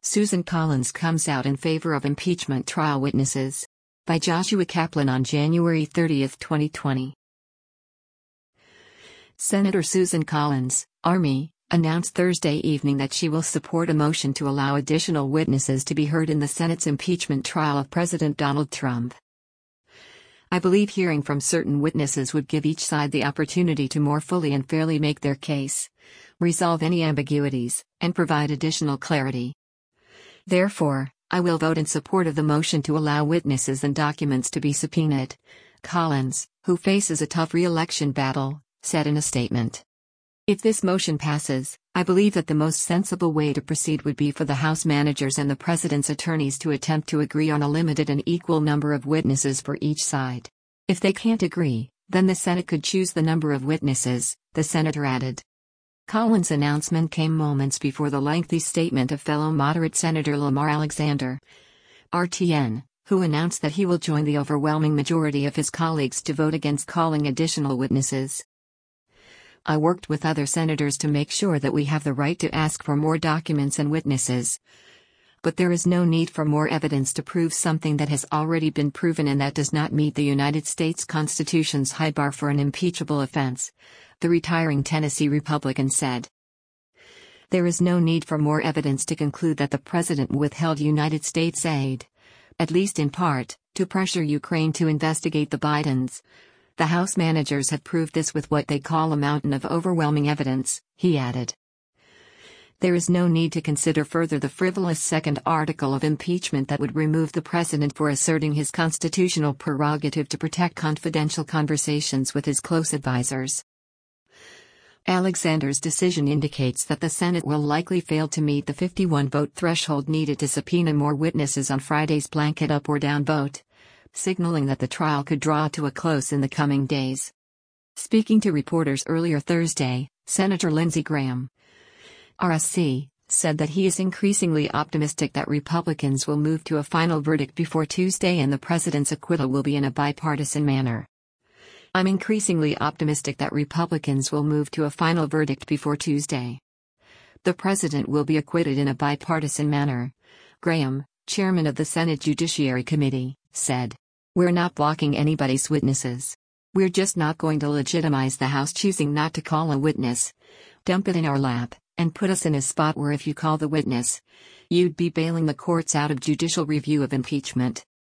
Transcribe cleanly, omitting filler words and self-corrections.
Susan Collins comes out in favor of impeachment trial witnesses. By Joshua Kaplan on January 30, 2020. Senator Susan Collins, Army, announced Thursday evening that she will support a motion to allow additional witnesses to be heard in the Senate's impeachment trial of President Donald Trump. I believe hearing from certain witnesses would give each side the opportunity to more fully and fairly make their case, resolve any ambiguities, and provide additional clarity. Therefore, I will vote in support of the motion to allow witnesses and documents to be subpoenaed, Collins, who faces a tough re-election battle, said in a statement. If this motion passes, I believe that the most sensible way to proceed would be for the House managers and the President's attorneys to attempt to agree on a limited and equal number of witnesses for each side. If they can't agree, then the Senate could choose the number of witnesses, the senator added. Collins' announcement came moments before the lengthy statement of fellow moderate Senator Lamar Alexander, RTN, who announced that he will join the overwhelming majority of his colleagues to vote against calling additional witnesses. I worked with other senators to make sure that we have the right to ask for more documents and witnesses. But there is no need for more evidence to prove something that has already been proven and that does not meet the United States Constitution's high bar for an impeachable offense, the retiring Tennessee Republican said. There is no need for more evidence to conclude that the president withheld United States aid, at least in part, to pressure Ukraine to investigate the Bidens. The House managers have proved this with what they call a mountain of overwhelming evidence, he added. There is no need to consider further the frivolous second article of impeachment that would remove the president for asserting his constitutional prerogative to protect confidential conversations with his close advisors. Alexander's decision indicates that the Senate will likely fail to meet the 51-vote threshold needed to subpoena more witnesses on Friday's blanket up or down vote, signaling that the trial could draw to a close in the coming days. Speaking to reporters earlier Thursday, Senator Lindsey Graham, RSC, said that he is increasingly optimistic that Republicans will move to a final verdict before Tuesday and the president's acquittal will be in a bipartisan manner. I'm increasingly optimistic that Republicans will move to a final verdict before Tuesday. The president will be acquitted in a bipartisan manner, Graham, chairman of the Senate Judiciary Committee, said. We're not blocking anybody's witnesses. We're just not going to legitimize the House choosing not to call a witness, dump it in our lap, and put us in a spot where if you call the witness, you'd be bailing the courts out of judicial review of impeachment.